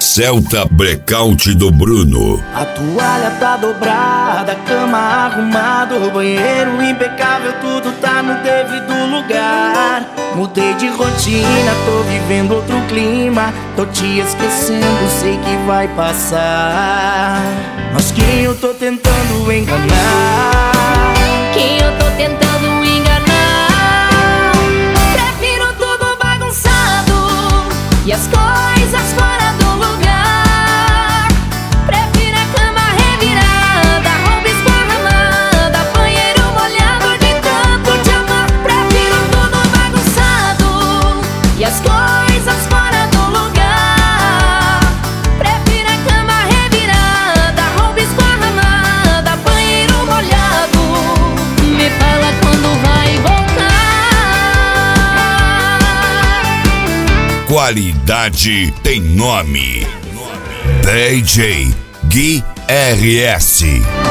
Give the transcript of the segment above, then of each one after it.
Celta Blackout do Bruno. A toalha tá dobrada, a cama arrumada, o banheiro impecável, tudo tá no devido lugar. Mudei de rotina, tô vivendo outro clima, tô te esquecendo, sei que vai passar. Mas quem eu tô tentando enganar? Quem eu tô tentando enganar? Prefiro tudo bagunçado e as coisas fora do lugar. Prefiro a cama revirada, roupa esparramada, banheiro molhado de tanto te amar. Prefiro tudo bagunçado e as coisas fora do lugar. Prefiro a cama revirada, roupa esparramada, banheiro molhado. Me fala quando vai voltar. Qualidade tem nome. DJ Gui RS.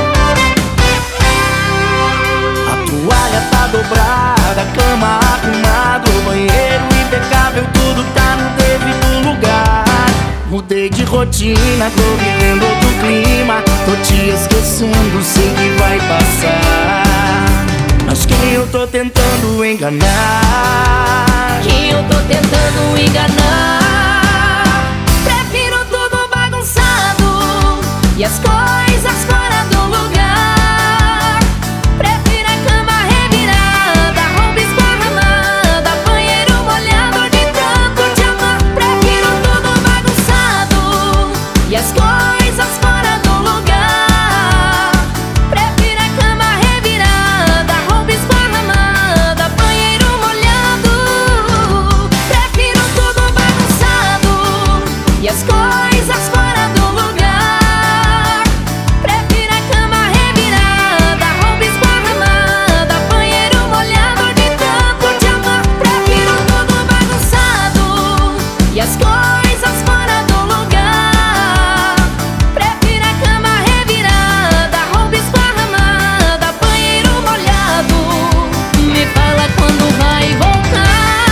A toalha tá dobrada, a cama arrumada, o banheiro impecável, tudo tá no devido lugar. Mudei de rotina, tô vivendo outro clima, tô te esquecendo, sei que vai passar. Mas quem eu tô tentando enganar? Quem eu tô tentando enganar? Prefiro tudo bagunçado e as coisas fora do lugar. Prefiro a cama revirada, roupa esparramada, banheiro molhado de tanto te amar. Prefiro tudo bagunçado e as coisas fora do lugar. Prefiro a cama revirada, roupa esparramada, banheiro molhado. Prefiro tudo bagunçado e as coisas fora do lugar. Prefiro a cama revirada, roupa esparramada, banheiro molhado de tanto te amar. Prefiro tudo bagunçado e as coisas fora do lugar. Prefiro a cama revirada, roupa esparramada, banheiro molhado. Me fala quando vai voltar.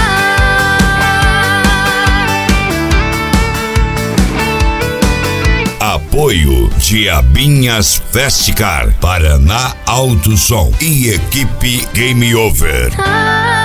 Apoio Diabinhas Festicar, Paraná Alto Som e equipe Game Over.